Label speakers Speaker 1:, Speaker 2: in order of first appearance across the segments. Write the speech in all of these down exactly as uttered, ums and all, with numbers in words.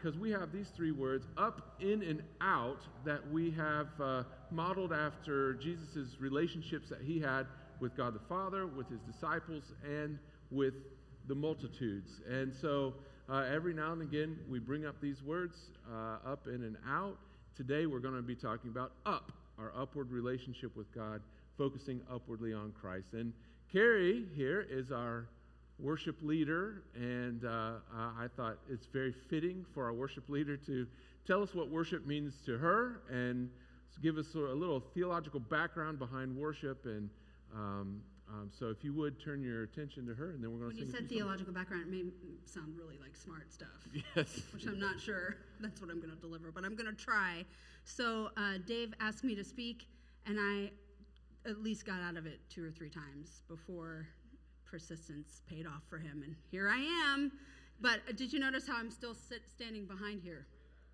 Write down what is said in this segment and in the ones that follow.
Speaker 1: because we have these three words, up, in, and out, that we have uh, modeled after Jesus' relationships that he had with God the Father, with his disciples, and with the multitudes. And so uh, every now and again, we bring up these words, uh, up, in, and out. Today, we're going to be talking about up, our upward relationship with God, focusing upwardly on Christ. And Carrie here is our worship leader, and uh, uh, I thought it's very fitting for our worship leader to tell us what worship means to her and give us a little theological background behind worship. And um, um, so if you would turn your attention to her, and then we're going to
Speaker 2: sing. When you said theological background, it made sound really like smart stuff.
Speaker 1: Yes.
Speaker 2: Which I'm not sure that's what I'm going to deliver, but I'm going to try. So uh, Dave asked me to speak, and I at least got out of it two or three times before persistence paid off for him, and here I am. But uh, did you notice how I'm still sit, standing behind here?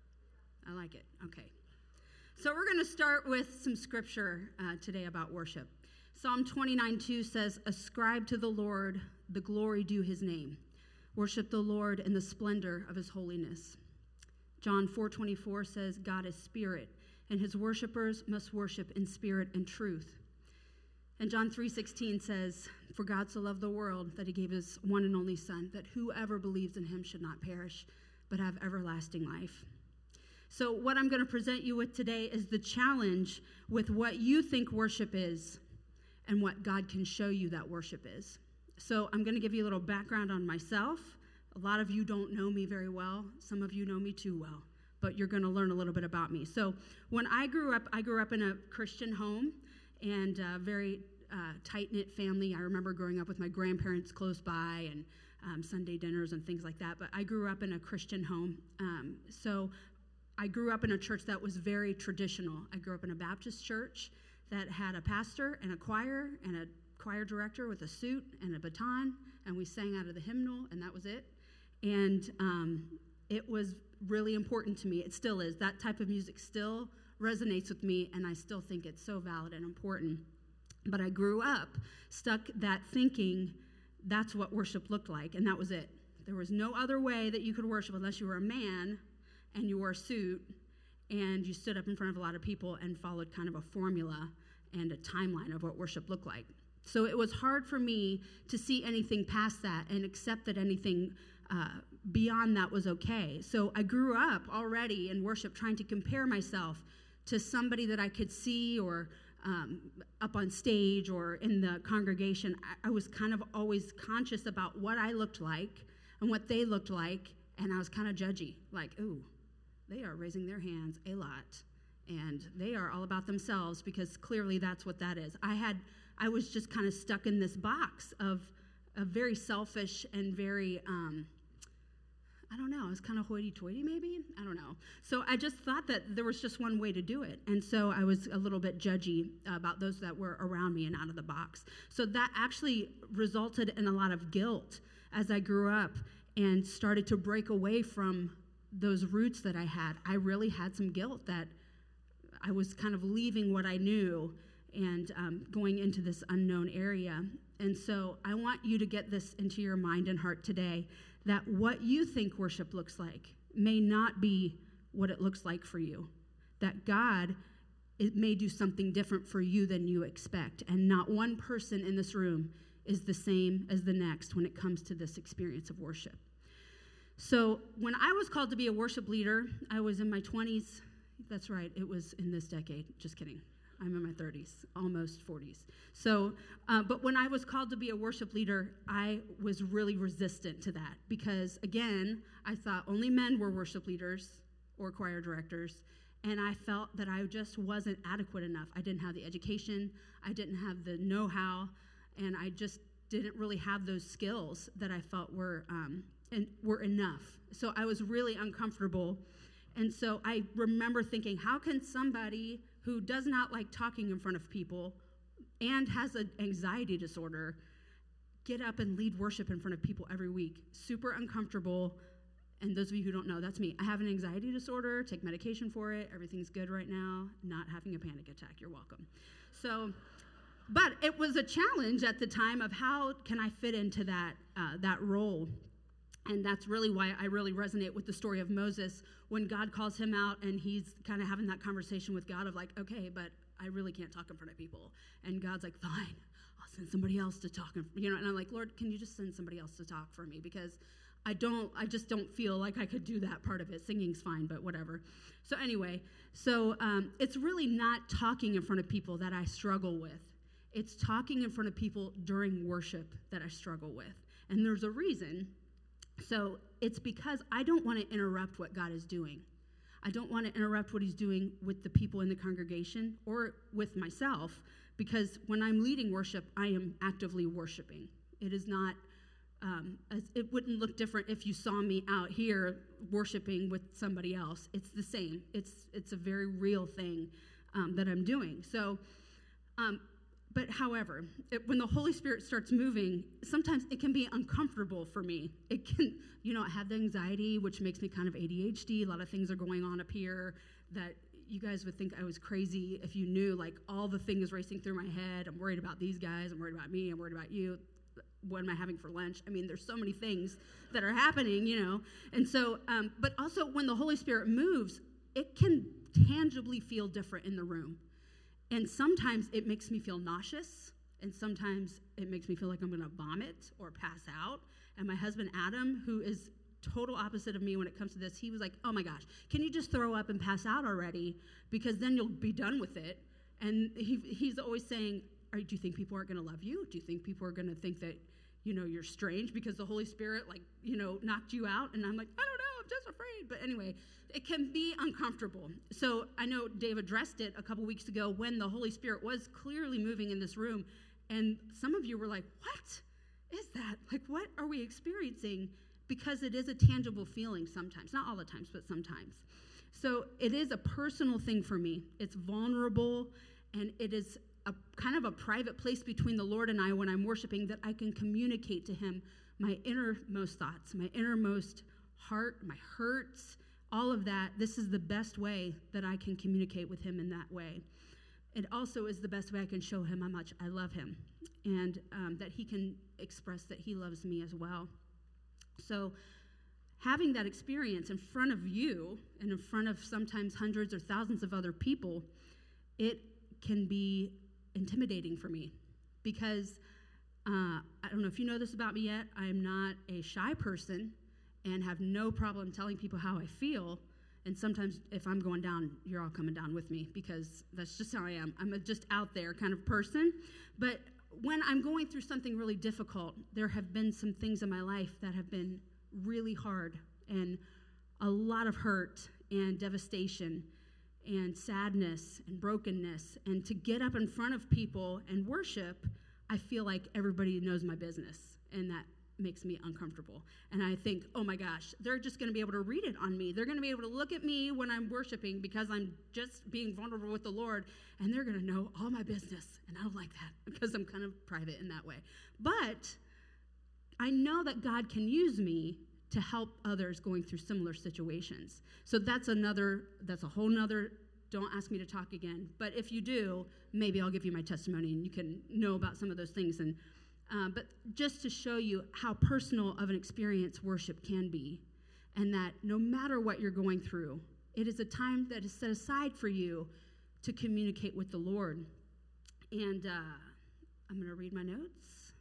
Speaker 2: I like it. Okay. So we're going to start with some scripture uh, today about worship. Psalm twenty-nine two says, "Ascribe to the Lord the glory due his name. Worship the Lord in the splendor of his holiness." John four twenty-four says, "God is spirit, and his worshipers must worship in spirit and truth." And John three sixteen says, "For God so loved the world that he gave his one and only Son, that whoever believes in him should not perish, but have everlasting life." So what I'm going to present you with today is the challenge with what you think worship is and what God can show you that worship is. So I'm going to give you a little background on myself. A lot of you don't know me very well. Some of you know me too well, but you're going to learn a little bit about me. So when I grew up, I grew up in a Christian home and a very uh, tight-knit family. I remember growing up with my grandparents close by and um, Sunday dinners and things like that, but I grew up in a Christian home. Um, so I grew up in a church that was very traditional. I grew up in a Baptist church that had a pastor and a choir and a choir director with a suit and a baton, and we sang out of the hymnal, and that was it. And um, it was really important to me. It still is. That type of music still resonates with me, and I still think it's so valid and important. But I grew up stuck that thinking that's what worship looked like, and that was it. There was no other way that you could worship unless you were a man and you wore a suit and you stood up in front of a lot of people and followed kind of a formula and a timeline of what worship looked like. So it was hard for me to see anything past that and accept that anything uh, beyond that was okay. So I grew up already in worship trying to compare myself to somebody that I could see or um, up on stage or in the congregation. I, I was kind of always conscious about what I looked like and what they looked like, and I was kind of judgy, like, ooh, they are raising their hands a lot, and they are all about themselves, because clearly that's what that is. I had, I was just kind of stuck in this box of a very selfish and very, um, I don't know, I was kind of hoity-toity maybe, I don't know. So I just thought that there was just one way to do it, and so I was a little bit judgy about those that were around me and out of the box. So that actually resulted in a lot of guilt as I grew up and started to break away from those roots that I had. I really had some guilt that I was kind of leaving what I knew and um, going into this unknown area. And so I want you to get this into your mind and heart today, that what you think worship looks like may not be what it looks like for you. That God, it may do something different for you than you expect. And not one person in this room is the same as the next when it comes to this experience of worship. So when I was called to be a worship leader, I was in my twenties. That's right, it was in this decade. Just kidding. I'm in my thirties, almost forties. So, uh, but when I was called to be a worship leader, I was really resistant to that because, again, I thought only men were worship leaders or choir directors, and I felt that I just wasn't adequate enough. I didn't have the education, I didn't have the know-how, and I just didn't really have those skills that I felt were um, and were enough. So I was really uncomfortable. And so I remember thinking, how can somebody who does not like talking in front of people and has an anxiety disorder get up and lead worship in front of people every week? Super uncomfortable. And those of you who don't know, that's me. I have an anxiety disorder, take medication for it. Everything's good right now. Not having a panic attack. You're welcome. So, but it was a challenge at the time of how can I fit into that uh, that role. And that's really why I really resonate with the story of Moses when God calls him out and he's kind of having that conversation with God of like, okay, but I really can't talk in front of people. And God's like, fine, I'll send somebody else to talk. In, you know, and I'm like, Lord, can you just send somebody else to talk for me? Because I don't, I just don't feel like I could do that part of it. Singing's fine, but whatever. So anyway, so um, it's really not talking in front of people that I struggle with. It's talking in front of people during worship that I struggle with. And there's a reason. So it's because I don't want to interrupt what God is doing. I don't want to interrupt what he's doing with the people in the congregation or with myself, because when I'm leading worship, I am actively worshiping. It is not, um, it wouldn't look different if you saw me out here worshiping with somebody else. It's the same. It's it's a very real thing um, that I'm doing. So, um, but however, it, when the Holy Spirit starts moving, sometimes it can be uncomfortable for me. It can, you know, I have the anxiety, which makes me kind of A D H D. A lot of things are going on up here that you guys would think I was crazy if you knew, like, all the things racing through my head. I'm worried about these guys. I'm worried about me. I'm worried about you. What am I having for lunch? I mean, there's so many things that are happening, you know. And so, um, but also when the Holy Spirit moves, it can tangibly feel different in the room. And sometimes it makes me feel nauseous, and sometimes it makes me feel like I'm going to vomit or pass out. And my husband, Adam, who is total opposite of me when it comes to this, he was like, oh my gosh, can you just throw up and pass out already? Because then you'll be done with it. And he, he's always saying, Are, do you think people aren't going to love you? Do you think people are going to think that, you know, you're strange because the Holy Spirit, like, you know, knocked you out? And I'm like, I don't know, I'm just afraid. But anyway, it can be uncomfortable. So I know Dave addressed it a couple weeks ago when the Holy Spirit was clearly moving in this room. And some of you were like, what is that? Like, what are we experiencing? Because it is a tangible feeling sometimes. Not all the times, but sometimes. So it is a personal thing for me. It's vulnerable, and it is a kind of a private place between the Lord and I when I'm worshiping, that I can communicate to him my innermost thoughts, my innermost heart, my hurts, all of that. This is the best way that I can communicate with him in that way. It also is the best way I can show him how much I love him, and um, that he can express that he loves me as well. So having that experience in front of you and in front of sometimes hundreds or thousands of other people, it can be intimidating for me, because uh, I don't know if you know this about me yet. I am not a shy person and have no problem telling people how I feel. And sometimes if I'm going down, you're all coming down with me, because that's just how I am. I'm a just out there kind of person. But when I'm going through something really difficult, there have been some things in my life that have been really hard, and a lot of hurt and devastation and sadness and brokenness. And to get up in front of people and worship, I feel like everybody knows my business, and that makes me uncomfortable. And I think, oh my gosh, they're just going to be able to read it on me. They're going to be able to look at me when I'm worshiping, because I'm just being vulnerable with the Lord, and they're going to know all my business. And I don't like that, because I'm kind of private in that way. But I know that God can use me to help others going through similar situations. So that's another, that's a whole nother, don't ask me to talk again. But if you do, maybe I'll give you my testimony and you can know about some of those things. And uh, but just to show you how personal of an experience worship can be, and that no matter what you're going through, it is a time that is set aside for you to communicate with the Lord. And uh, I'm going to read my notes.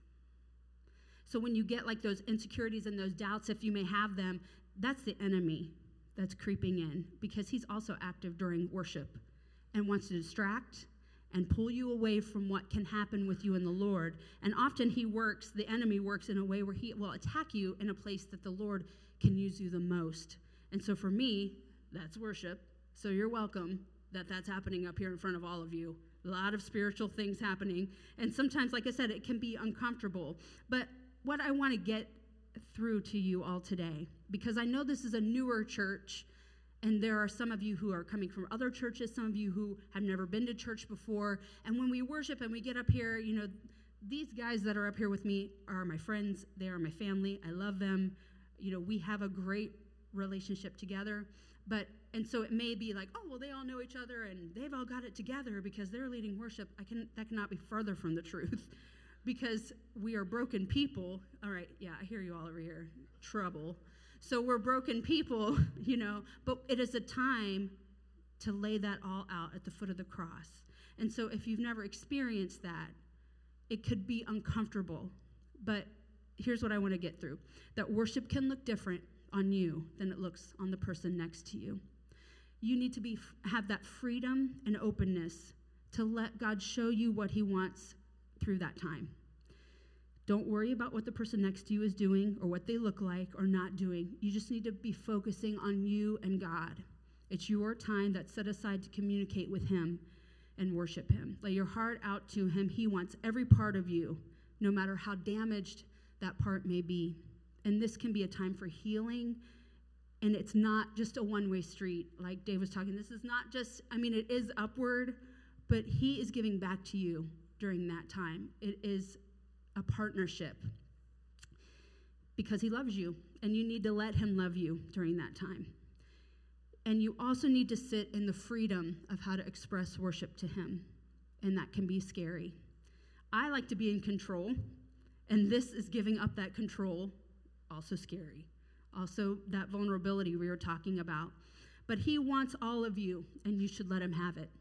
Speaker 2: So when you get like those insecurities and those doubts, if you may have them, that's the enemy that's creeping in, because he's also active during worship and wants to distract and pull you away from what can happen with you and the Lord. And often he works, the enemy works in a way where he will attack you in a place that the Lord can use you the most. And so for me, that's worship. So you're welcome that that's happening up here in front of all of you. A lot of spiritual things happening. And sometimes, like I said, it can be uncomfortable. But what I want to get through to you all today, because I know this is a newer church, and there are some of you who are coming from other churches, some of you who have never been to church before. And when we worship and we get up here, you know, these guys that are up here with me are my friends. They are my family. I love them. You know, we have a great relationship together. But, and so it may be like, oh, well, they all know each other and they've all got it together because they're leading worship. I can, that cannot be further from the truth. because we are broken people. All right, yeah, I hear you all over here. Trouble. So we're broken people, you know, but it is a time to lay that all out at the foot of the cross. And so if you've never experienced that, it could be uncomfortable. But here's what I want to get through. That worship can look different on you than it looks on the person next to you. You need to be have that freedom and openness to let God show you what he wants through that time. Don't worry about what the person next to you is doing or what they look like or not doing. You just need to be focusing on you and God. It's your time that's set aside to communicate with him and worship him. Lay your heart out to him. He wants every part of you, no matter how damaged that part may be. And this can be a time for healing. And it's not just a one-way street, like Dave was talking. This is not just, I mean, it is upward, but he is giving back to you during that time. It is a partnership because he loves you, and you need to let him love you during that time. And you also need to sit in the freedom of how to express worship to him, and that can be scary. I like to be in control, and this is giving up that control, also scary. Also, that vulnerability we were talking about. But he wants all of you, and you should let him have it.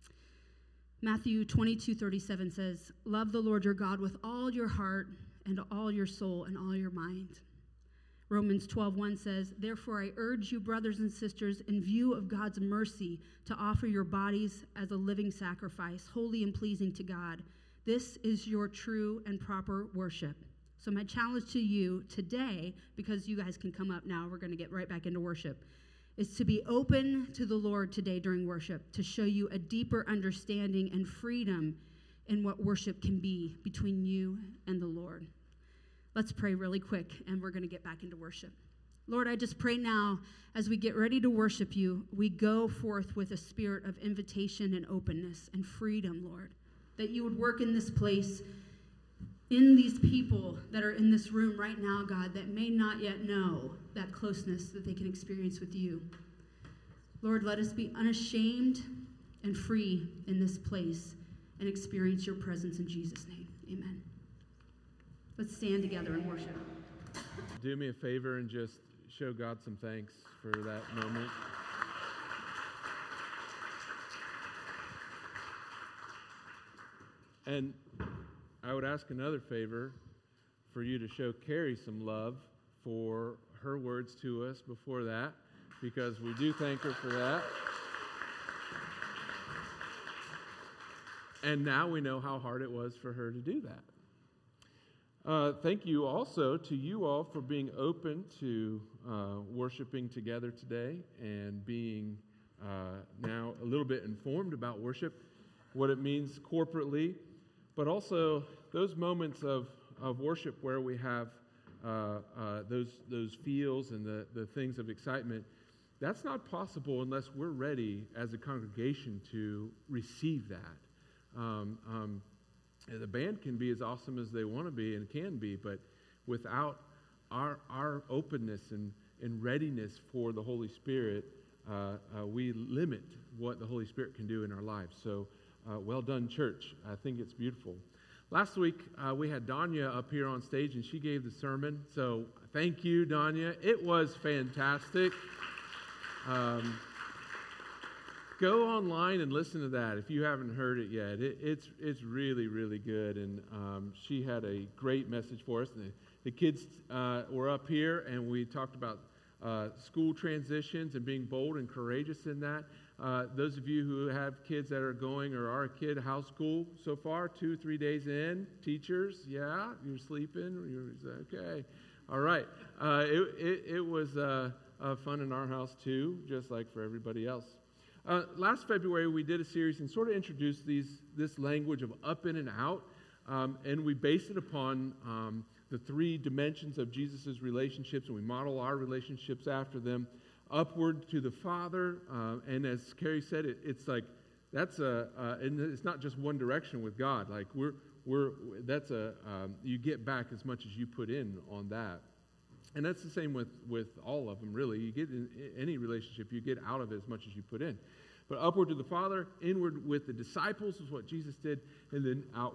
Speaker 2: Matthew twenty-two thirty-seven says, love the Lord your God with all your heart and all your soul and all your mind. Romans twelve one says, therefore I urge you, brothers and sisters, in view of God's mercy, to offer your bodies as a living sacrifice, holy and pleasing to God. This is your true and proper worship. So my challenge to you today, because you guys can come up now, we're going to get right back into worship, is to be open to the Lord today during worship, to show you a deeper understanding and freedom in what worship can be between you and the Lord. Let's pray really quick, and we're going to get back into worship. Lord, I just pray now, as we get ready to worship you, we go forth with a spirit of invitation and openness and freedom, Lord, that you would work in this place, in these people that are in this room right now, God, that may not yet know that closeness that they can experience with you. Lord, let us be unashamed and free in this place and experience your presence in Jesus' name. Amen. Let's stand together and worship.
Speaker 1: Do me a favor and just show God some thanks for that moment. And I would ask another favor for you to show Carrie some love for her words to us before that, because we do thank her for that. And now we know how hard it was for her to do that. Uh, thank you also to you all for being open to uh, worshiping together today and being uh, now a little bit informed about worship, what it means corporately, but also those moments of, of worship where we have uh, uh, those those feels and the, the things of excitement. That's not possible unless we're ready as a congregation to receive that. Um, um, the band can be as awesome as they want to be and can be, but without our our openness and, and readiness for the Holy Spirit, uh, uh, we limit what the Holy Spirit can do in our lives. So uh, well done, church. I think it's beautiful. Last week, uh, we had Danya up here on stage, and she gave the sermon. So thank you, Danya. It was fantastic. Um, go online and listen to that if you haven't heard it yet. It, it's it's really, really good. And um, she had a great message for us. And the, the kids uh, were up here, and we talked about uh, school transitions and being bold and courageous in that. Uh, those of you who have kids that are going or are a kid, how's school so far? Two, three days in. Teachers, yeah, you're sleeping. You're, okay. All right. Uh, it, it, it was uh, uh, fun in our house, too, just like for everybody else. Uh, last February, we did a series and sort of introduced these this language of up in and out, um, and we based it upon um, the three dimensions of Jesus' relationships, and we model our relationships after them. Upward to the Father, uh, and as Carrie said, it, it's like that's a, uh, and it's not just one direction with God. Like we're we're that's a um, you get back as much as you put in on that, and that's the same with with all of them. Really, you get in any relationship, you get out of it as much as you put in. But upward to the Father, inward with the disciples is what Jesus did, and then outward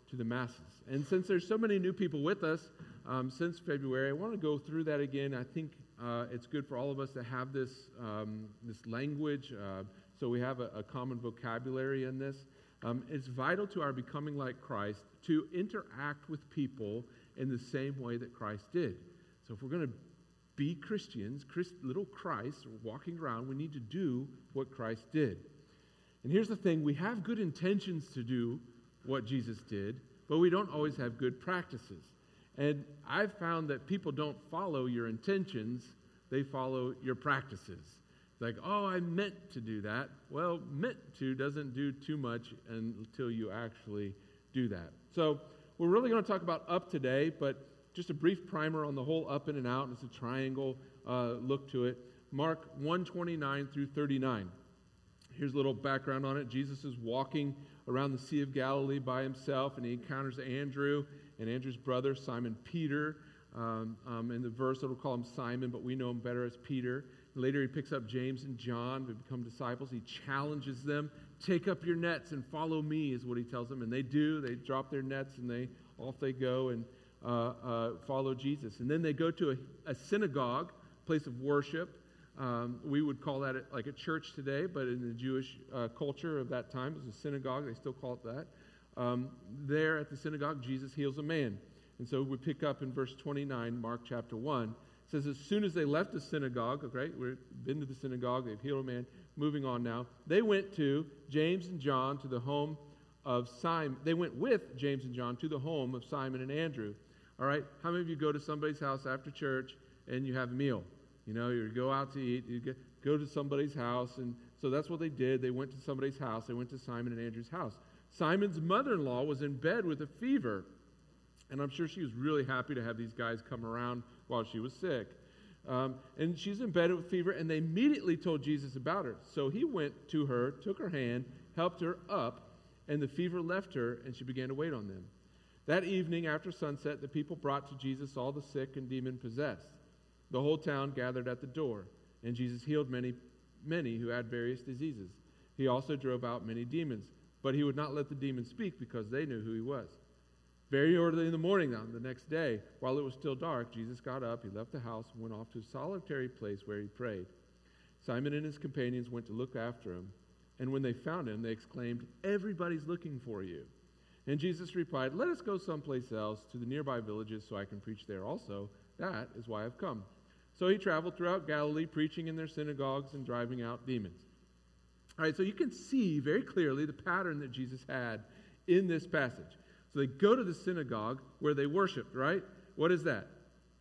Speaker 1: to the masses. And since there's so many new people with us um, since February, I want to go through that again. I think uh, it's good for all of us to have this, um, this language, uh, so we have a, a common vocabulary in this. Um, it's vital to our becoming like Christ to interact with people in the same way that Christ did. So if we're going to be Christians, Christ, little Christ, walking around, we need to do what Christ did. And here's the thing, we have good intentions to do what Jesus did, but we don't always have good practices. And I've found that people don't follow your intentions, they follow your practices. It's like, oh, I meant to do that. Well, meant to doesn't do too much until you actually do that. So we're really going to talk about up today, but just a brief primer on the whole up in and out. It's a triangle uh, look to it. Mark one twenty-nine through thirty-nine. Here's a little background on it. Jesus is walking around the Sea of Galilee by himself, and he encounters Andrew and Andrew's brother, Simon Peter. Um, um, in the verse, it'll call him Simon, but we know him better as Peter. Later, he picks up James and John to become disciples. He challenges them, take up your nets and follow me, is what he tells them. And they do. They drop their nets, and they off they go and uh, uh, follow Jesus. And then they go to a, a synagogue, place of worship. Um, we would call that like a church today, but in the Jewish uh, culture of that time, it was a synagogue. They still call it that. Um, there at the synagogue, Jesus heals a man. And so we pick up in verse twenty-nine, Mark chapter one. It says, as soon as they left the synagogue, okay, we've been to the synagogue, they've healed a man, moving on now. They went to James and John to the home of Simon. They went with James and John to the home of Simon and Andrew. All right, how many of you go to somebody's house after church and you have a meal? You know, you go out to eat, you go to somebody's house, and so that's what they did. They went to somebody's house. They went to Simon and Andrew's house. Simon's mother-in-law was in bed with a fever, and I'm sure she was really happy to have these guys come around while she was sick. Um, and she's in bed with fever, and they immediately told Jesus about her. So he went to her, took her hand, helped her up, and the fever left her, and she began to wait on them. That evening, after sunset, the people brought to Jesus all the sick and demon-possessed. The whole town gathered at the door, and Jesus healed many, many who had various diseases. He also drove out many demons, but he would not let the demons speak because they knew who he was. Very early in the morning, now, the next day, while it was still dark, Jesus got up, he left the house, and went off to a solitary place where he prayed. Simon and his companions went to look after him, and when they found him, they exclaimed, everybody's looking for you. And Jesus replied, let us go someplace else to the nearby villages so I can preach there also. That is why I've come. So he traveled throughout Galilee, preaching in their synagogues and driving out demons. All right, so you can see very clearly the pattern that Jesus had in this passage. So they go to the synagogue where they worshiped, right? What is that?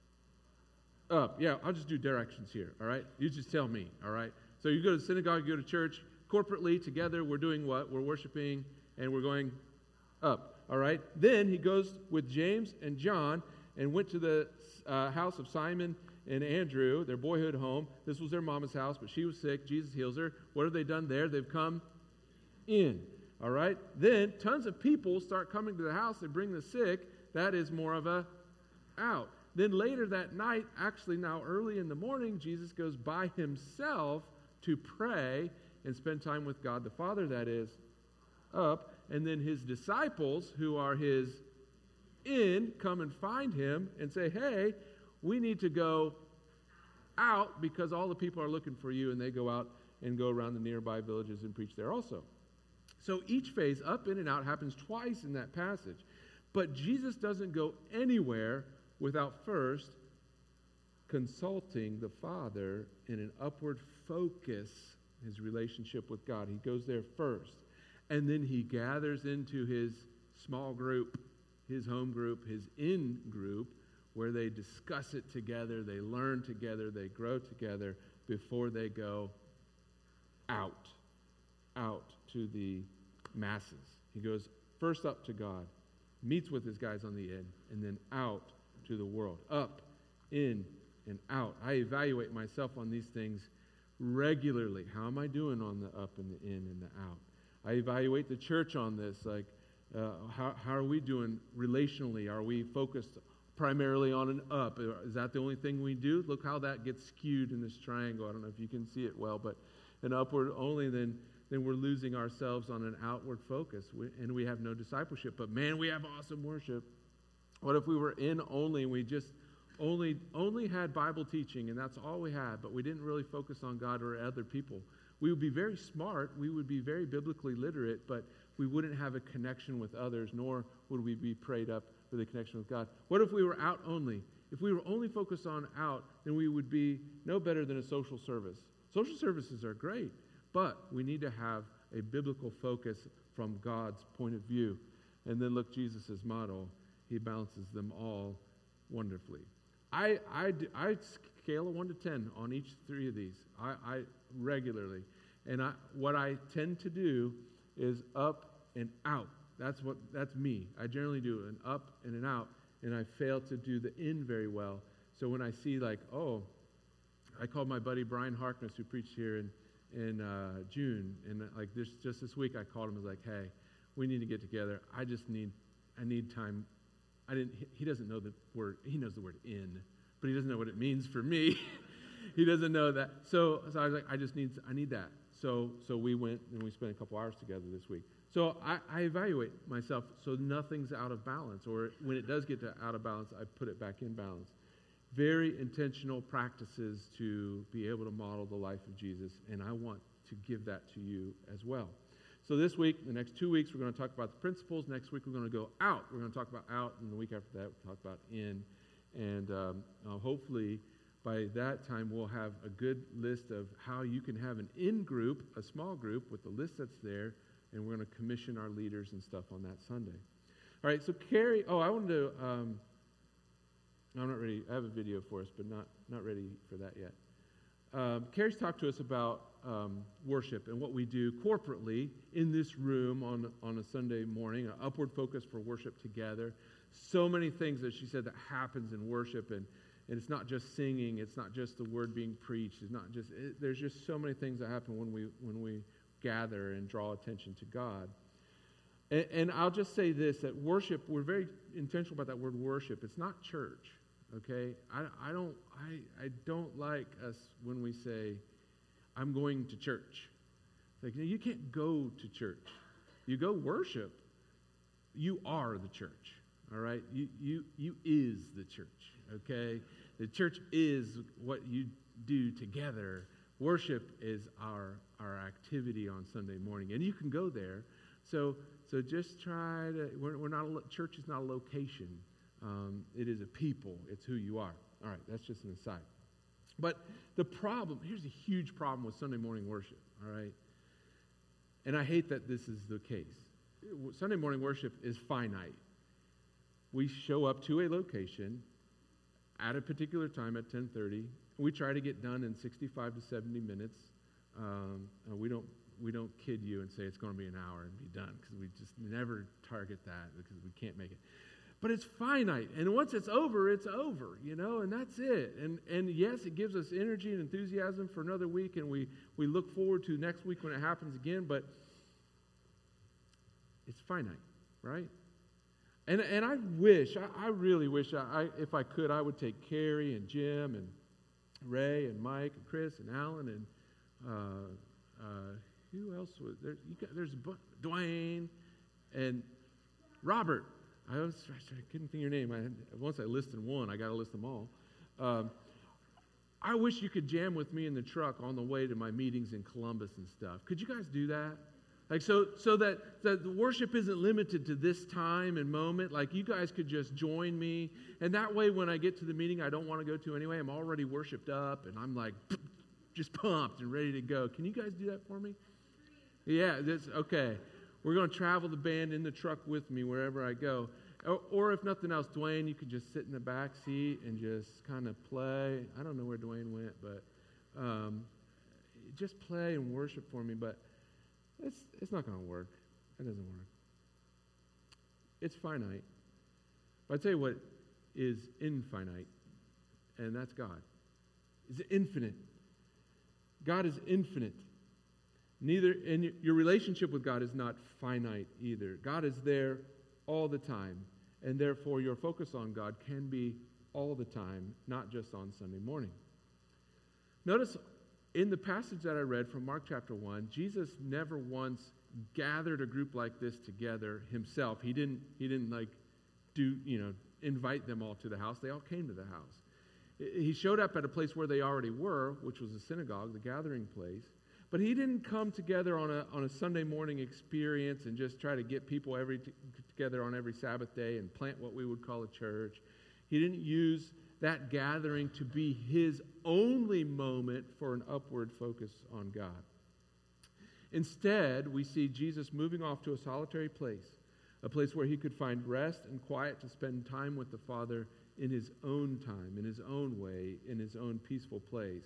Speaker 1: Up. Yeah, I'll just do directions here, all right? You just tell me, all right? So you go to the synagogue, you go to church, corporately, together, we're doing what? We're worshiping, and we're going up, all right? Then he goes with James and John and went to the uh, house of Simon and Andrew, their boyhood home. This was their mama's house, but she was sick. Jesus heals her. What have they done there? They've come in. All right? Then tons of people start coming to the house. They bring the sick. That is more of a out. Then later that night, actually now early in the morning, Jesus goes by himself to pray and spend time with God the Father, that is, up. And then his disciples, who are his in, come and find him and say, hey, we need to go out because all the people are looking for you, and they go out and go around the nearby villages and preach there also. So each phase, up, in, and out, happens twice in that passage. But Jesus doesn't go anywhere without first consulting the Father in an upward focus, his relationship with God. He goes there first. And then he gathers into his small group, his home group, his in group, where they discuss it together, they learn together, they grow together before they go out, out to the masses. He goes first up to God, meets with his guys on the in, and then out to the world. Up, in, and out. I evaluate myself on these things regularly. How am I doing on the up and the in and the out? I evaluate the church on this, like uh, how, how are we doing relationally? Are we focused primarily on an up? Is that the only thing we do? Look how that gets skewed in this triangle. I don't know if you can see it well, but an upward only, then then we're losing ourselves on an outward focus, we, and we have no discipleship. But man, we have awesome worship. What if we were in only and we just only only had Bible teaching and that's all we had, but we didn't really focus on God or other people? We would be very smart, we would be very biblically literate, but we wouldn't have a connection with others, nor would we be prayed up for the connection with God. What if we were out only? If we were only focused on out, then we would be no better than a social service. Social services are great, but we need to have a biblical focus from God's point of view. And then look, Jesus' model, he balances them all wonderfully. I, I, I scale a one to ten on each three of these. I, I regularly. And I, what I tend to do is up and out. That's what that's me. I generally do an up and an out, and I fail to do the in very well. So when I see like, oh, I called my buddy Brian Harkness, who preached here in in uh, June, and like this just this week I called him and was like, hey, we need to get together. I just need I need time. I didn't. He doesn't know the word. He knows the word in, but he doesn't know what it means for me. He doesn't know that. So, so I was like, I just need. I need that. So, so we went and we spent a couple hours together this week. So I, I evaluate myself so nothing's out of balance, or when it does get to out of balance, I put it back in balance. Very intentional practices to be able to model the life of Jesus, and I want to give that to you as well. So this week, the next two weeks, we're going to talk about the principles. Next week, we're going to go out. We're going to talk about out, and the week after that, we'll talk about in. And um, uh, hopefully, by that time, we'll have a good list of how you can have an in group, a small group, with the list that's there, and we're going to commission our leaders and stuff on that Sunday. All right, so Carrie, oh, I wanted to, um, I'm not ready, I have a video for us, but not, not ready for that yet. Um, Carrie's talked to us about um, worship and what we do corporately in this room on, on a Sunday morning, an upward focus for worship together. So many things that she said that happens in worship, and, and it's not just singing, it's not just the word being preached, it's not just, it, there's just so many things that happen when we when we gather and draw attention to God. And, and I'll just say this, that worship, we're very intentional about that word worship. It's not church, okay? I, I don't I, I don't like us when we say, I'm going to church. Like, you know, you can't go to church. You go worship. You are the church, all right? You you you is the church, okay? The church is what you do together. Worship is our our activity on Sunday morning, and you can go there. So so just try to. We're, we're not a, church is not a location. Um, it is a people. It's who you are. All right, that's just an aside. But the problem, here's a huge problem with Sunday morning worship. All right, and I hate that this is the case. Sunday morning worship is finite. We show up to a location at a particular time at ten thirty. We try to get done in sixty-five to seventy minutes. Um, we don't we don't kid you and say it's going to be an hour and be done, because we just never target that because we can't make it. But it's finite, and once it's over, it's over, you know, and that's it. And and yes, it gives us energy and enthusiasm for another week, and we, we look forward to next week when it happens again, but it's finite, right? And and I wish, I, I really wish, I, I if I could, I would take Carrie and Jim and Ray and Mike and Chris and Alan and uh, uh, who else was there? You got, there's Dwayne and Robert. I, was, I couldn't think of your name. I had, once I listed one, I got to list them all. Um, I wish you could jam with me in the truck on the way to my meetings in Columbus and stuff. Could you guys do that? Like so, so that, that the worship isn't limited to this time and moment. Like you guys could just join me, and that way, when I get to the meeting I don't want to go to anyway, I'm already worshiped up, and I'm like just pumped and ready to go. Can you guys do that for me? Yeah, that's okay. We're going to travel the band in the truck with me wherever I go. Or, or if nothing else, Dwayne, you could just sit in the back seat and just kind of play. I don't know where Dwayne went, but um, just play and worship for me. But it's it's not going to work. It doesn't work. It's finite. But I tell you what is infinite, and that's God. It's infinite. God is infinite. Neither, and your relationship with God is not finite either. God is there all the time, and therefore your focus on God can be all the time, not just on Sunday morning. Notice in the passage that I read from Mark chapter one, Jesus never once gathered a group like this together himself. He didn't, he didn't like do, you know, invite them all to the house. They all came to the house. He showed up at a place where they already were, which was the synagogue, the gathering place. But he didn't come together on a on a Sunday morning experience and just try to get people every t- together on every Sabbath day and plant what we would call a church. He didn't use that gathering to be his only moment for an upward focus on God. Instead, we see Jesus moving off to a solitary place, a place where he could find rest and quiet to spend time with the Father in his own time, in his own way, in his own peaceful place.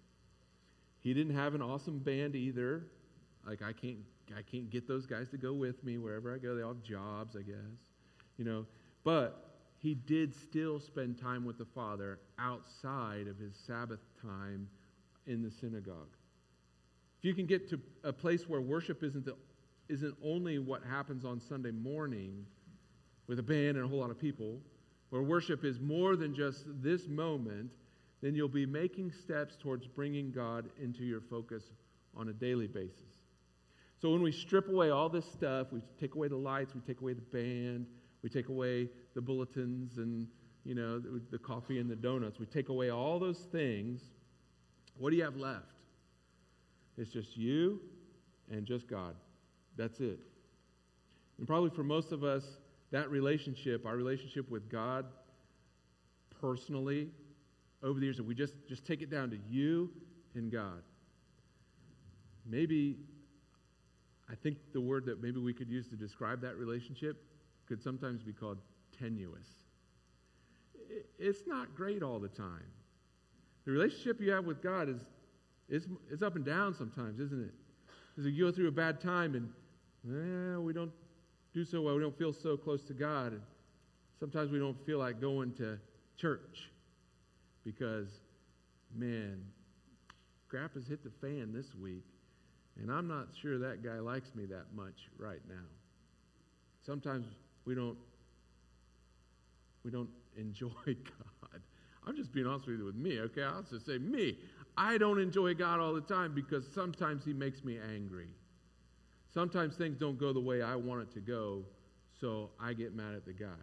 Speaker 1: He didn't have an awesome band either. Like, I can't I can't get those guys to go with me wherever I go. They all have jobs, I guess. You know, but he did still spend time with the Father outside of his Sabbath time in the synagogue. If you can get to a place where worship isn't the, isn't only what happens on Sunday morning with a band and a whole lot of people, where worship is more than just this moment, then you'll be making steps towards bringing God into your focus on a daily basis. So when we strip away all this stuff, we take away the lights, we take away the band, we take away the bulletins and, you know, the, the coffee and the donuts, we take away all those things, what do you have left? It's just you and just God. That's it. And probably for most of us, that relationship, our relationship with God personally, over the years, if we just, just take it down to you and God. Maybe, I think the word that maybe we could use to describe that relationship could sometimes be called tenuous. It's not great all the time. The relationship you have with God is it's, it's up and down sometimes, isn't it? As you go through a bad time and eh, we don't do so well, we don't feel so close to God. And sometimes we don't feel like going to church. Because, man, crap has hit the fan this week, and I'm not sure that guy likes me that much right now. Sometimes we don't we don't enjoy God. I'm just being honest with you with me, okay? I'll just say me. I don't enjoy God all the time because sometimes he makes me angry. Sometimes things don't go the way I want it to go, so I get mad at the guy.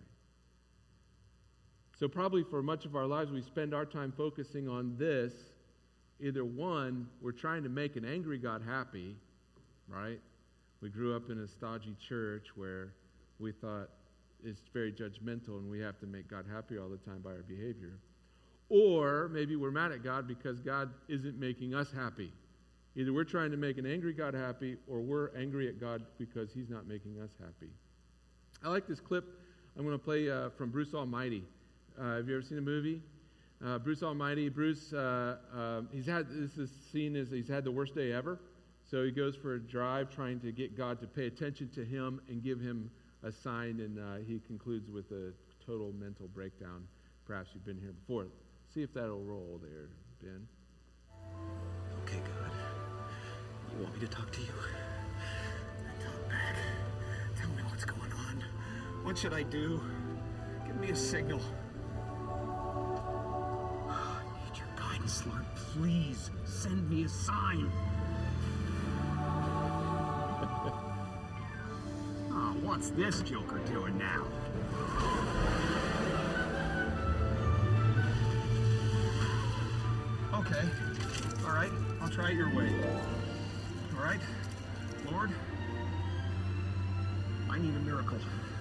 Speaker 1: So probably for much of our lives, we spend our time focusing on this. Either one, we're trying to make an angry God happy, right? We grew up in a stodgy church where we thought it's very judgmental and we have to make God happy all the time by our behavior. Or maybe we're mad at God because God isn't making us happy. Either we're trying to make an angry God happy or we're angry at God because he's not making us happy. I like this clip I'm going to play uh, from Bruce Almighty. Uh, have you ever seen the movie? Uh, Bruce Almighty. Bruce, uh, uh, he's had, this is seen as he's had the worst day ever. So he goes for a drive trying to get God to pay attention to him and give him a sign, and uh, he concludes with a total mental breakdown. Perhaps you've been here before. See if that'll roll there, Ben.
Speaker 3: Okay, God. You want me to talk to you? Come back. Tell me what's going on. What should I do? Give me a signal. I need your guidance, Lord. Please send me a sign. Oh, what's this joker doing now? Okay. All right. I'll try it your way. All right. Lord, I need a miracle.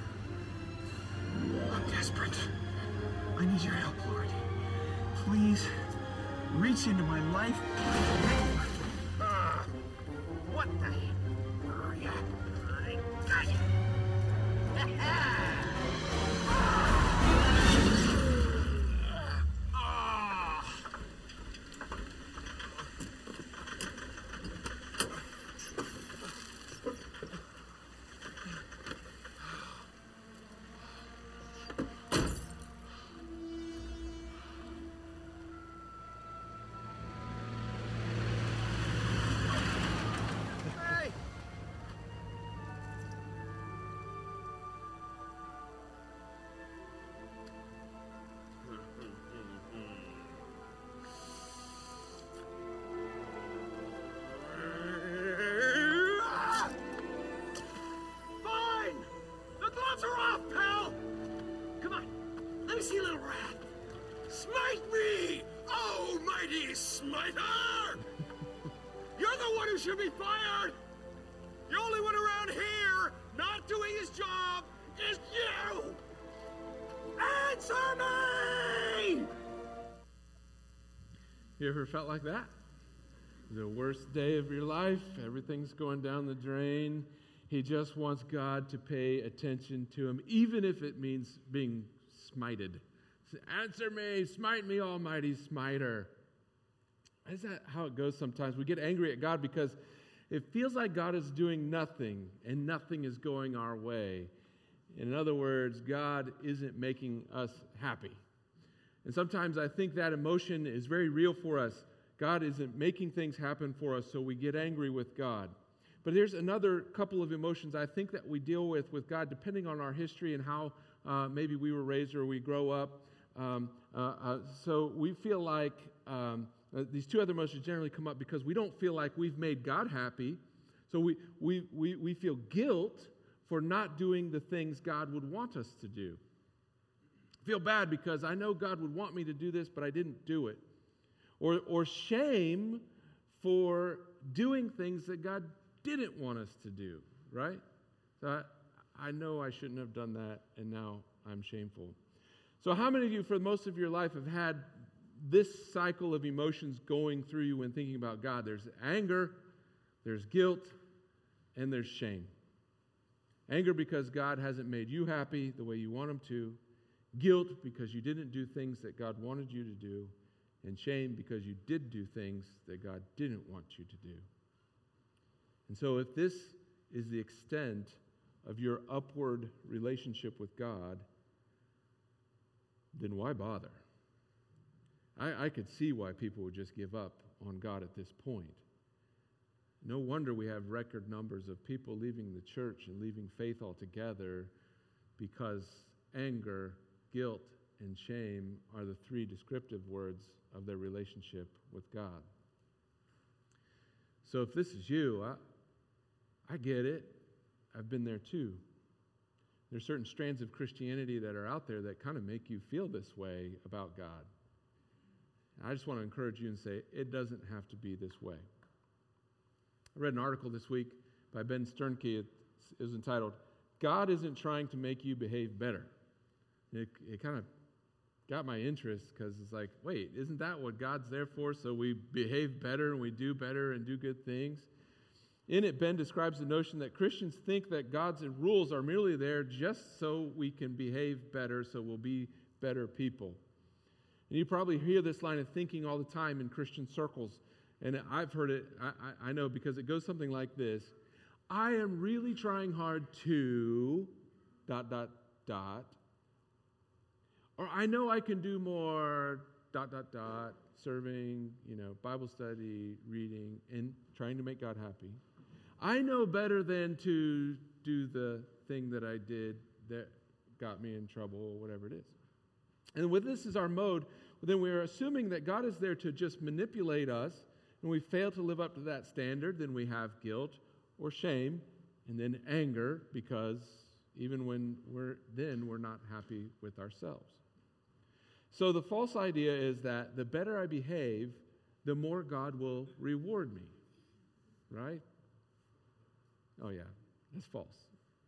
Speaker 3: I'm desperate. I need your help, Lord. Please reach into my life. Uh, what the heck? Oh, yeah. I got you. be fired! The only one around here not doing his job is you! Answer me!
Speaker 1: You ever felt like that? The worst day of your life, everything's going down the drain. He just wants God to pay attention to him, even if it means being smited. Answer me, smite me, almighty smiter. Is that how it goes sometimes? We get angry at God because it feels like God is doing nothing and nothing is going our way. In other words, God isn't making us happy. And sometimes I think that emotion is very real for us. God isn't making things happen for us, so we get angry with God. But there's another couple of emotions I think that we deal with with God, depending on our history and how uh, maybe we were raised or we grow up. Um, uh, uh, so we feel like um, uh, these two other emotions generally come up because we don't feel like we've made God happy. So we, we, we, we feel guilt for not doing the things God would want us to do. I feel bad because I know God would want me to do this, but I didn't do it. Or, or shame for doing things that God didn't want us to do, right? So I, I know I shouldn't have done that, and now I'm shameful. So how many of you, for most of your life, have had this cycle of emotions going through you when thinking about God? There's anger, there's guilt, and there's shame. Anger because God hasn't made you happy the way you want him to. Guilt because you didn't do things that God wanted you to do. And shame because you did do things that God didn't want you to do. And so if this is the extent of your upward relationship with God, then why bother? I, I could see why people would just give up on God at this point. No wonder we have record numbers of people leaving the church and leaving faith altogether, because anger, guilt, and shame are the three descriptive words of their relationship with God. So if this is you, I, I get it. I've been there too. There's certain strands of Christianity that are out there that kind of make you feel this way about God. I just want to encourage you and say, it doesn't have to be this way. I read an article this week by Ben Sternke. It, it was entitled, God Isn't Trying to Make You Behave Better. It, it kind of got my interest because it's like, wait, isn't that what God's there for? So we behave better and we do better and do good things. In it, Ben describes the notion that Christians think that God's rules are merely there just so we can behave better, so we'll be better people. And you probably hear this line of thinking all the time in Christian circles. And I've heard it, I, I know, because it goes something like this. I am really trying hard to, dot, dot, dot. Or I know I can do more, dot, dot, dot, serving, you know, Bible study, reading, and trying to make God happy. I know better than to do the thing that I did that got me in trouble or whatever it is. And with this as our mode, then we are assuming that God is there to just manipulate us, and we fail to live up to that standard, then we have guilt or shame, and then anger, because even when we're then we're not happy with ourselves. So the false idea is that the better I behave, the more God will reward me. Right? Oh yeah, that's false.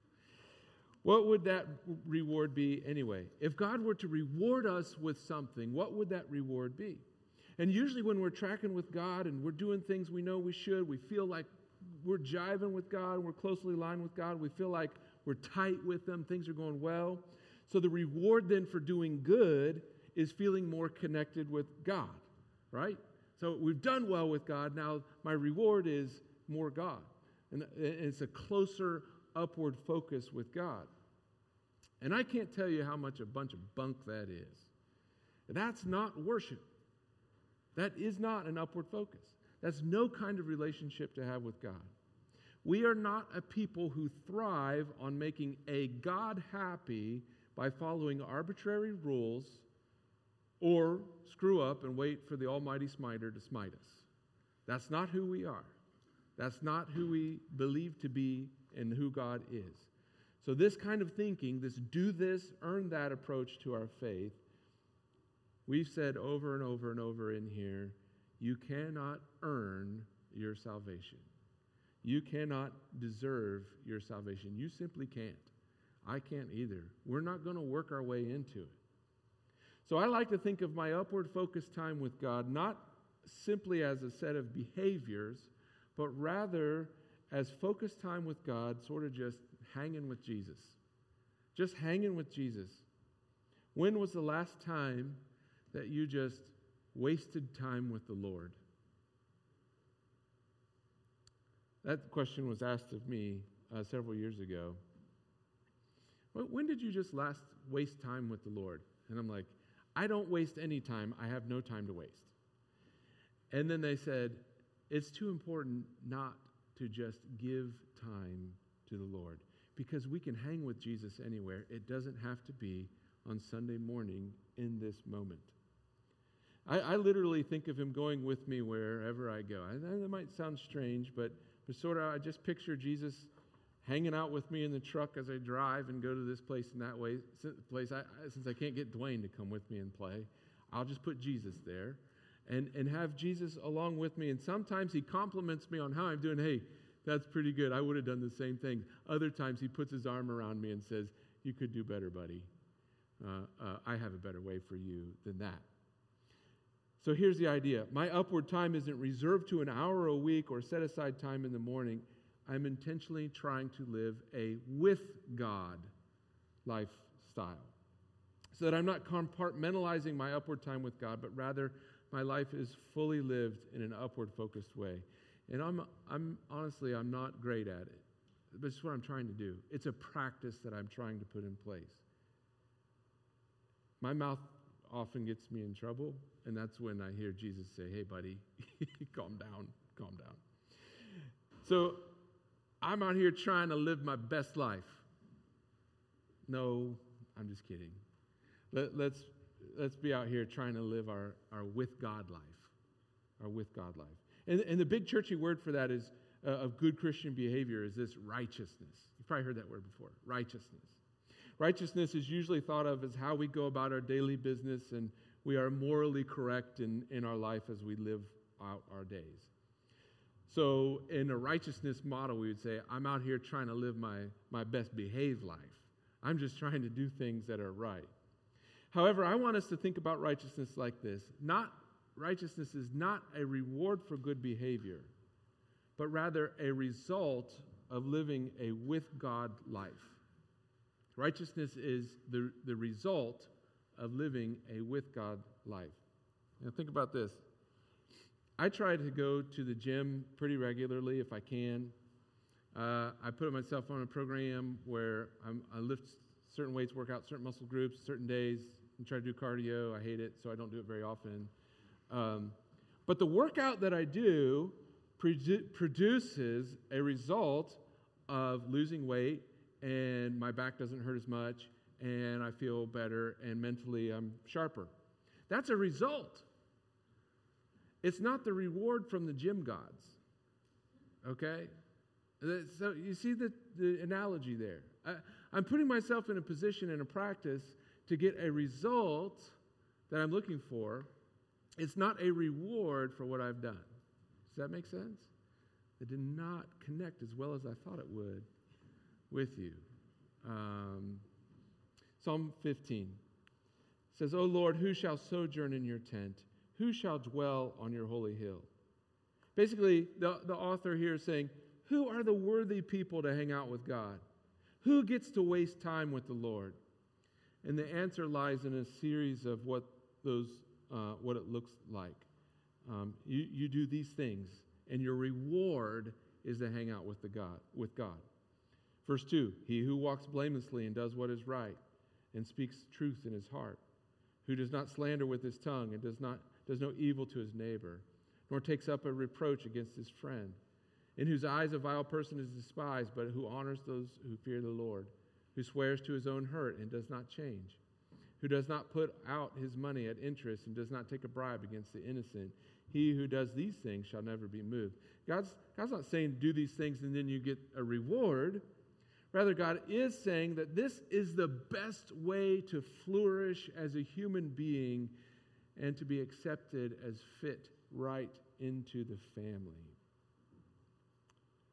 Speaker 1: What would that reward be anyway? If God were to reward us with something, what would that reward be? And usually when we're tracking with God and we're doing things we know we should, we feel like we're jiving with God, we're closely aligned with God, we feel like we're tight with Him, things are going well. So the reward then for doing good is feeling more connected with God, right? So we've done well with God, now my reward is more God. And it's a closer upward focus with God. And I can't tell you how much a bunch of bunk that is. That's not worship. That is not an upward focus. That's no kind of relationship to have with God. We are not a people who thrive on making a God happy by following arbitrary rules or screw up and wait for the almighty smiter to smite us. That's not who we are. That's not who we believe to be and who God is. So this kind of thinking, this do this, earn that approach to our faith, we've said over and over and over in here, you cannot earn your salvation. You cannot deserve your salvation. You simply can't. I can't either. We're not going to work our way into it. So I like to think of my upward focused time with God not simply as a set of behaviors, but rather as focused time with God, sort of just hanging with Jesus. Just hanging with Jesus. When was the last time that you just wasted time with the Lord? That question was asked of me uh, several years ago. When did you just last waste time with the Lord? And I'm like, I don't waste any time. I have no time to waste. And then they said, it's too important not to just give time to the Lord, because we can hang with Jesus anywhere. It doesn't have to be on Sunday morning in this moment. I, I literally think of him going with me wherever I go. I, that might sound strange, but, but sort of I just picture Jesus hanging out with me in the truck as I drive and go to this place and that way. Place I, since I can't get Dwayne to come with me and play, I'll just put Jesus there and, and have Jesus along with me. And sometimes he compliments me on how I'm doing. Hey, that's pretty good. I would have done the same thing. Other times he puts his arm around me and says, you could do better, buddy. Uh, uh, I have a better way for you than that. So here's the idea. My upward time isn't reserved to an hour a week or set aside time in the morning. I'm intentionally trying to live a with God lifestyle, so that I'm not compartmentalizing my upward time with God, but rather my life is fully lived in an upward focused way. And I'm, I'm honestly, I'm not great at it, but it's what I'm trying to do. It's a practice that I'm trying to put in place. My mouth often gets me in trouble, and that's when I hear Jesus say, hey, buddy, calm down, calm down. So I'm out here trying to live my best life. No, I'm just kidding. Let, let's, let's be out here trying to live our, our with God life, our with God life. And, and the big churchy word for that is, uh, of good Christian behavior is this righteousness. You've probably heard that word before, righteousness. Righteousness is usually thought of as how we go about our daily business, and we are morally correct in, in our life as we live out our days. So in a righteousness model, we would say, I'm out here trying to live my, my best behaved life. I'm just trying to do things that are right. However, I want us to think about righteousness like this. Not righteousness is not a reward for good behavior, but rather a result of living a with God life. Righteousness is the, the result of living a with God life. Now think about this. I try to go to the gym pretty regularly if I can. Uh, I put myself on a program where I'm, I lift certain weights, work out certain muscle groups, certain days, and try to do cardio. I hate it, so I don't do it very often. Um, but the workout that I do produ- produces a result of losing weight, and my back doesn't hurt as much, and I feel better, and mentally I'm sharper. That's a result. It's not the reward from the gym gods, okay? So you see the, the analogy there. I, I'm putting myself in a position, in a practice, to get a result that I'm looking for. It's not a reward for what I've done. Does that make sense? It did not connect as well as I thought it would with you. Um, Psalm fifteen says, O Lord, who shall sojourn in your tent? Who shall dwell on your holy hill? Basically, the, the author here is saying, who are the worthy people to hang out with God? Who gets to waste time with the Lord? And the answer lies in a series of what those, uh, what it looks like. Um, you, you do these things, and your reward is to hang out with the God, with God. Verse two, he who walks blamelessly and does what is right and speaks truth in his heart, who does not slander with his tongue and does not does no evil to his neighbor, nor takes up a reproach against his friend, in whose eyes a vile person is despised, but who honors those who fear the Lord, who swears to his own hurt and does not change, who does not put out his money at interest and does not take a bribe against the innocent. He who does these things shall never be moved. God's, God's not saying do these things and then you get a reward. Rather, God is saying that this is the best way to flourish as a human being and to be accepted as fit right into the family.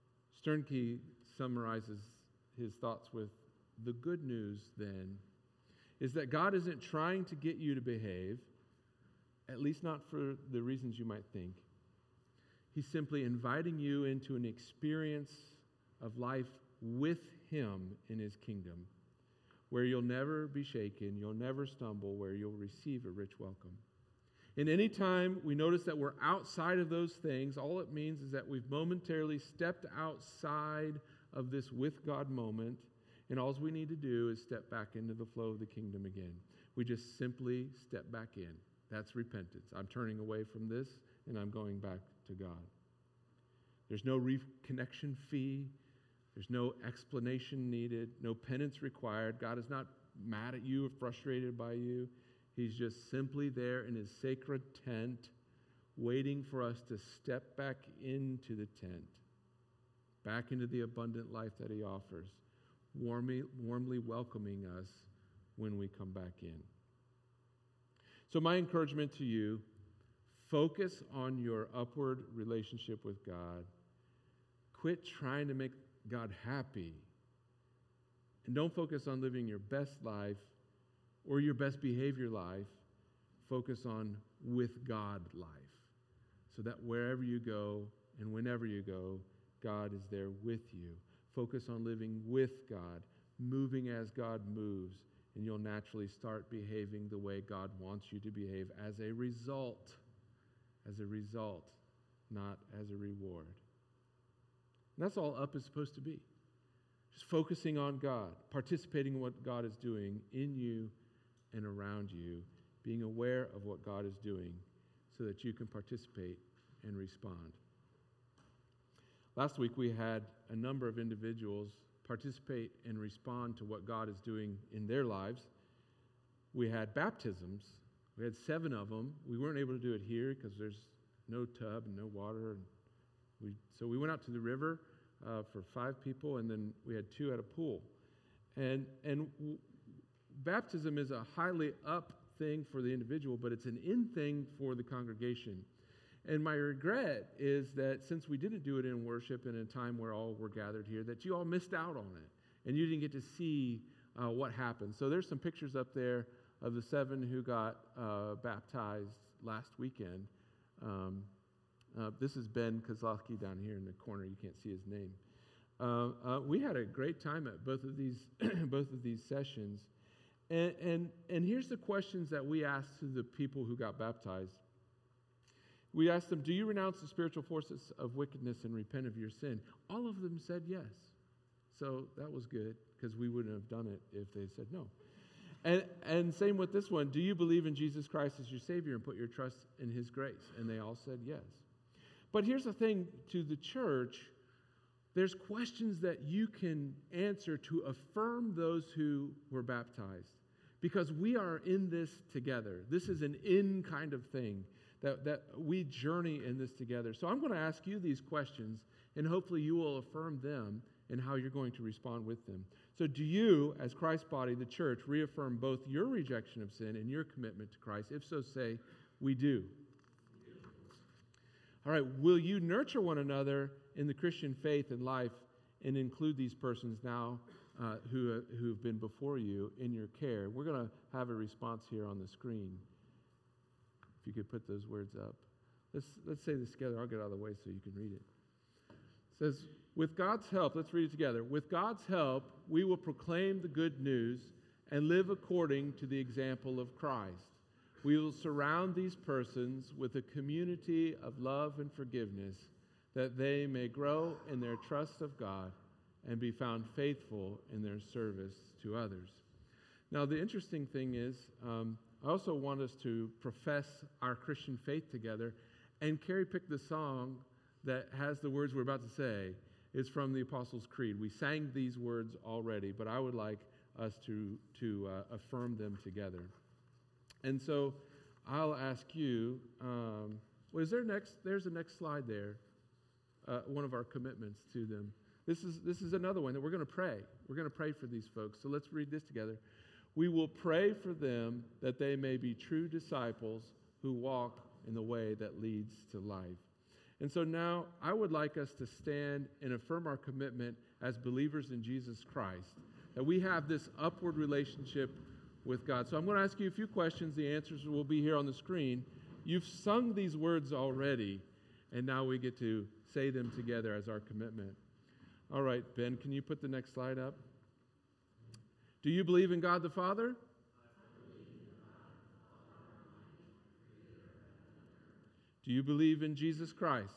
Speaker 1: Sternke summarizes his thoughts with, the good news, then, is that God isn't trying to get you to behave, at least not for the reasons you might think. He's simply inviting you into an experience of life with Him in His kingdom, where you'll never be shaken, you'll never stumble, where you'll receive a rich welcome. And any time we notice that we're outside of those things, all it means is that we've momentarily stepped outside of this with God moment, and all we need to do is step back into the flow of the kingdom again. We just simply step back in. That's repentance. I'm turning away from this, and I'm going back to God. There's no reconnection fee. There's no explanation needed, no penance required. God is not mad at you or frustrated by you. He's just simply there in His sacred tent, waiting for us to step back into the tent, back into the abundant life that He offers, warmly, warmly welcoming us when we come back in. So my encouragement to you, focus on your upward relationship with God. Quit trying to make God happy. And don't focus on living your best life or your best behavior life. Focus on with God life. So that wherever you go and whenever you go, God is there with you. Focus on living with God, moving as God moves, and you'll naturally start behaving the way God wants you to behave as a result, as a result, not as a reward. And that's all up is supposed to be. Just focusing on God, participating in what God is doing in you and around you, being aware of what God is doing so that you can participate and respond. Last week we had a number of individuals participate and respond to what God is doing in their lives. We had baptisms. We had seven of them. We weren't able to do it here because there's no tub and no water. And we, so we went out to the river uh, for five people, and then we had two at a pool. And, and w- baptism is a highly up thing for the individual, but it's an in thing for the congregation. And my regret is that since we didn't do it in worship in a time where all were gathered here, that you all missed out on it, and you didn't get to see uh, what happened. So there's some pictures up there of the seven who got uh, baptized last weekend. Um, uh, this is Ben Kozlowski down here in the corner. You can't see his name. Uh, uh, we had a great time at both of these both of these sessions, and and and here's the questions that we asked to the people who got baptized. We asked them, do you renounce the spiritual forces of wickedness and repent of your sin? All of them said yes. So that was good, because we wouldn't have done it if they said no. And and same with this one. Do you believe in Jesus Christ as your Savior and put your trust in His grace? And they all said yes. But here's the thing to the church. There's questions that you can answer to affirm those who were baptized, because we are in this together. This is an in kind of thing. That, that we journey in this together. So I'm going to ask you these questions, and hopefully you will affirm them and how you're going to respond with them. So do you, as Christ's body, the church, reaffirm both your rejection of sin and your commitment to Christ? If so, say, we do. All right, will you nurture one another in the Christian faith and life and include these persons now uh, who, who have been before you in your care? We're going to have a response here on the screen. If you could put those words up. Let's let's say this together. I'll get out of the way so you can read it. It says, with God's help, let's read it together. With God's help, we will proclaim the good news and live according to the example of Christ. We will surround these persons with a community of love and forgiveness, that they may grow in their trust of God and be found faithful in their service to others. Now, the interesting thing is, um, I also want us to profess our Christian faith together, and Carrie picked the song that has the words we're about to say. It's from the Apostles' Creed. We sang these words already, but I would like us to, to uh, affirm them together. And so I'll ask you, um, well, is there next, there's the next slide there, uh, one of our commitments to them. This is, this is another one that we're going to pray. We're going to pray for these folks. So let's read this together. We will pray for them that they may be true disciples who walk in the way that leads to life. And so now I would like us to stand and affirm our commitment as believers in Jesus Christ, that we have this upward relationship with God. So I'm going to ask you a few questions. The answers will be here on the screen. You've sung these words already, and now we get to say them together as our commitment. All right, Ben, can you put the next slide up? Do you believe in God the Father? Do you believe in Jesus Christ?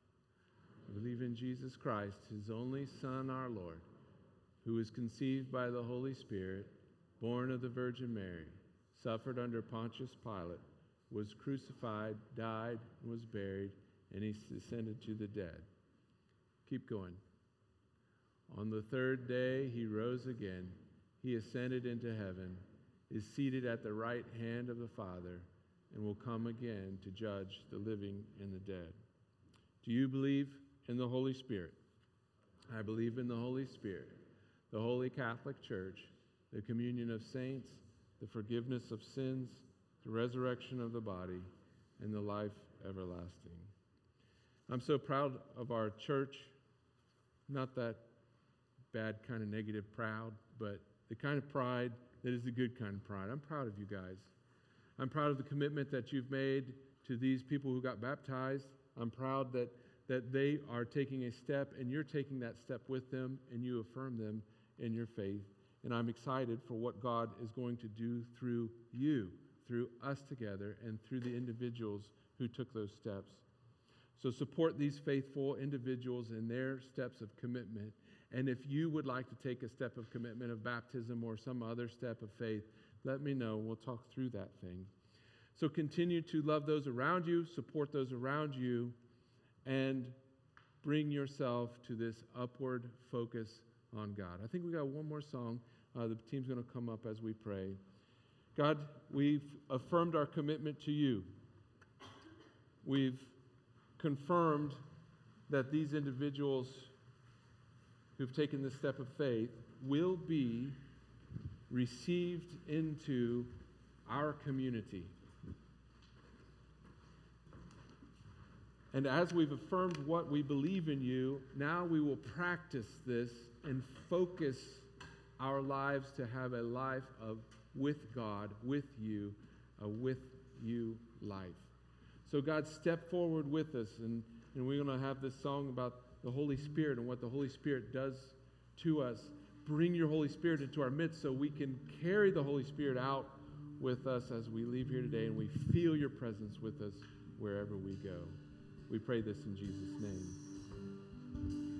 Speaker 1: I believe in Jesus Christ, his only Son, our Lord, who was conceived by the Holy Spirit, born of the Virgin Mary, suffered under Pontius Pilate, was crucified, died, and was buried, and he descended to the dead. Keep going. On the third day he rose again. He ascended into heaven, is seated at the right hand of the Father, and will come again to judge the living and the dead. Do you believe in the Holy Spirit? I believe in the Holy Spirit, the Holy Catholic Church, the communion of saints, the forgiveness of sins, the resurrection of the body, and the life everlasting. I'm so proud of our church, not that bad kind of negative proud, but the kind of pride that is the good kind of pride. I'm proud of you guys. I'm proud of the commitment that you've made to these people who got baptized. I'm proud that, that they are taking a step, and you're taking that step with them, and you affirm them in your faith. And I'm excited for what God is going to do through you, through us together, and through the individuals who took those steps. So support these faithful individuals in their steps of commitment. And if you would like to take a step of commitment of baptism or some other step of faith, let me know. We'll talk through that thing. So continue to love those around you, support those around you, and bring yourself to this upward focus on God. I think we got one more song. Uh, the team's going to come up as we pray. God, we've affirmed our commitment to you. We've confirmed that these individuals who've taken this step of faith will be received into our community. And as we've affirmed what we believe in you, now we will practice this and focus our lives to have a life of with God, with you, a with you life. So God, step forward with us, and, and we're going to have this song about the Holy Spirit and what the Holy Spirit does to us. Bring your Holy Spirit into our midst so we can carry the Holy Spirit out with us as we leave here today, and we feel your presence with us wherever we go. We pray this in Jesus' name.